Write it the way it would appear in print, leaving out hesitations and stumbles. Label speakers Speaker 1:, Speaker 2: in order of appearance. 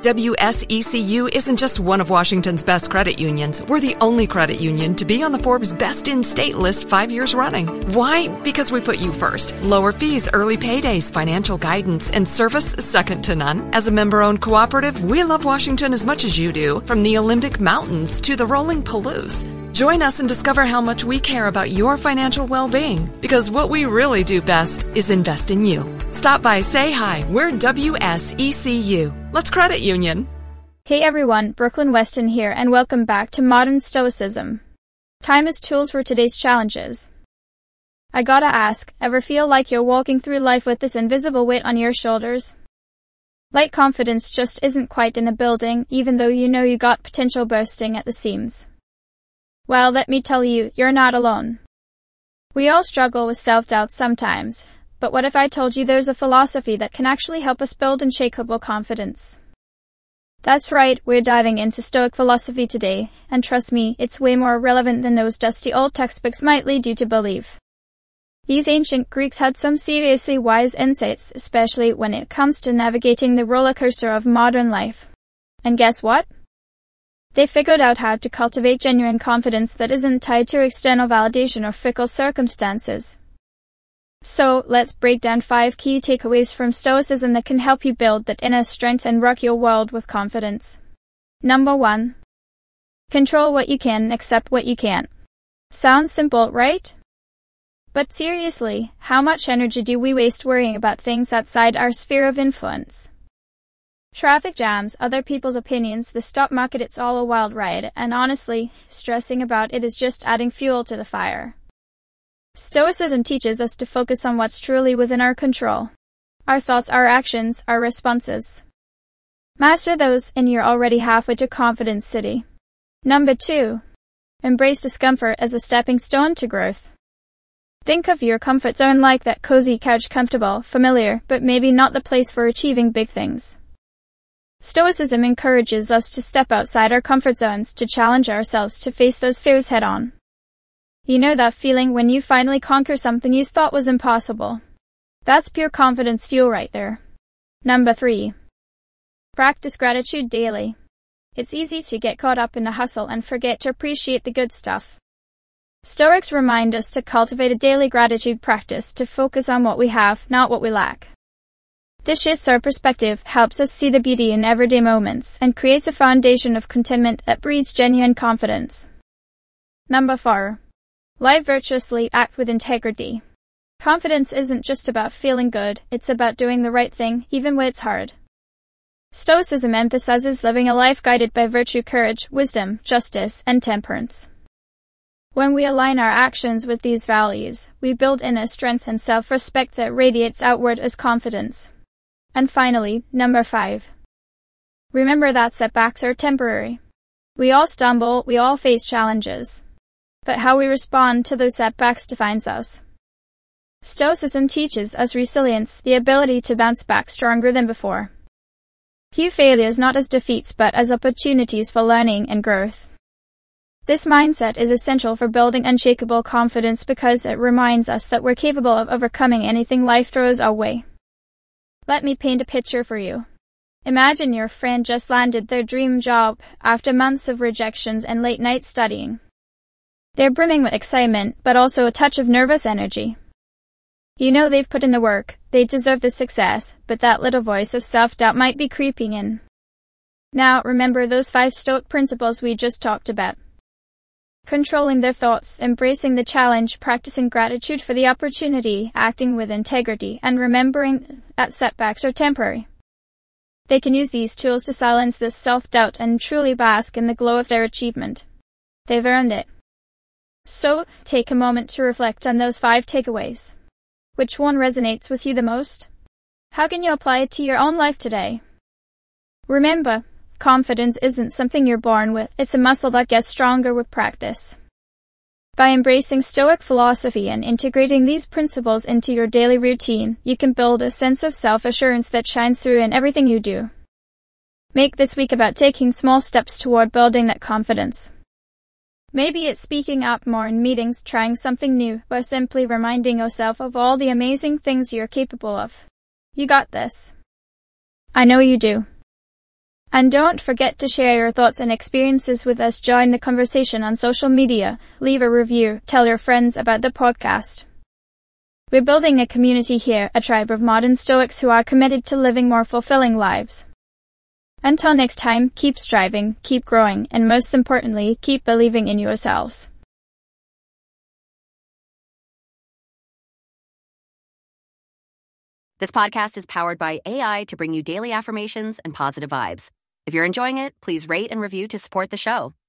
Speaker 1: WSECU isn't just one of Washington's best credit unions. We're the only credit union to be on the Forbes Best in State list 5 years running. Why? Because we put you first. Lower fees, early paydays, financial guidance, and service second to none. As a member-owned cooperative, we love Washington as much as you do, from the Olympic Mountains to the rolling Palouse. Join us and discover how much we care about your financial well-being, because what we really do best is invest in you. Stop by, say hi. We're WSECU. Let's credit union.
Speaker 2: Hey everyone, Brooklyn Weston here, and welcome back to Modern Stoicism. Time is tools for today's challenges. I gotta ask, ever feel like you're walking through life with this invisible weight on your shoulders? Like confidence just isn't quite in a building, even though you know you got potential bursting at the seams. Well, let me tell you, you're not alone. We all struggle with self-doubt sometimes, but what if I told you there's a philosophy that can actually help us build unshakable confidence? That's right, we're diving into Stoic philosophy today, and trust me, it's way more relevant than those dusty old textbooks might lead you to believe. These ancient Greeks had some seriously wise insights, especially when it comes to navigating the roller coaster of modern life. And guess what? They figured out how to cultivate genuine confidence that isn't tied to external validation or fickle circumstances. So, let's break down 5 key takeaways from Stoicism that can help you build that inner strength and rock your world with confidence. Number 1. Control what you can, accept what you can't. Sounds simple, right? But seriously, how much energy do we waste worrying about things outside our sphere of influence? Traffic jams, other people's opinions, the stock market, it's all a wild ride, and honestly, stressing about it is just adding fuel to the fire. Stoicism teaches us to focus on what's truly within our control. Our thoughts, our actions, our responses. Master those, and you're already halfway to Confidence City. Number 2. Embrace discomfort as a stepping stone to growth. Think of your comfort zone like that cozy couch, comfortable, familiar, but maybe not the place for achieving big things. Stoicism encourages us to step outside our comfort zones, to challenge ourselves, to face those fears head on. You know that feeling when you finally conquer something you thought was impossible? That's pure confidence fuel right there. Number 3. Practice gratitude daily. It's easy to get caught up in the hustle and forget to appreciate the good stuff. Stoics remind us to cultivate a daily gratitude practice, to focus on what we have, not what we lack. This shifts our perspective, helps us see the beauty in everyday moments, and creates a foundation of contentment that breeds genuine confidence. Number 4. Live virtuously, act with integrity. Confidence isn't just about feeling good, it's about doing the right thing, even when it's hard. Stoicism emphasizes living a life guided by virtue, courage, wisdom, justice, and temperance. When we align our actions with these values, we build inner strength and self-respect that radiates outward as confidence. And finally, number 5. Remember that setbacks are temporary. We all stumble, we all face challenges. But how we respond to those setbacks defines us. Stoicism teaches us resilience, the ability to bounce back stronger than before. View failures not as defeats but as opportunities for learning and growth. This mindset is essential for building unshakable confidence because it reminds us that we're capable of overcoming anything life throws our way. Let me paint a picture for you. Imagine your friend just landed their dream job after months of rejections and late night studying. They're brimming with excitement, but also a touch of nervous energy. You know they've put in the work, they deserve the success, but that little voice of self-doubt might be creeping in. Now, remember those 5 Stoic principles we just talked about. Controlling their thoughts, embracing the challenge, practicing gratitude for the opportunity, acting with integrity, and remembering that setbacks are temporary. They can use these tools to silence this self-doubt and truly bask in the glow of their achievement. They've earned it. So, take a moment to reflect on those 5 takeaways. Which one resonates with you the most? How can you apply it to your own life today? Remember, confidence isn't something you're born with, it's a muscle that gets stronger with practice. By embracing Stoic philosophy and integrating these principles into your daily routine, you can build a sense of self-assurance that shines through in everything you do. Make this week about taking small steps toward building that confidence. Maybe it's speaking up more in meetings, trying something new, or simply reminding yourself of all the amazing things you're capable of. You got this. I know you do. And don't forget to share your thoughts and experiences with us. Join the conversation on social media, leave a review, tell your friends about the podcast. We're building a community here, a tribe of modern Stoics who are committed to living more fulfilling lives. Until next time, keep striving, keep growing, and most importantly, keep believing in yourselves.
Speaker 3: This podcast is powered by AI to bring you daily affirmations and positive vibes. If you're enjoying it, please rate and review to support the show.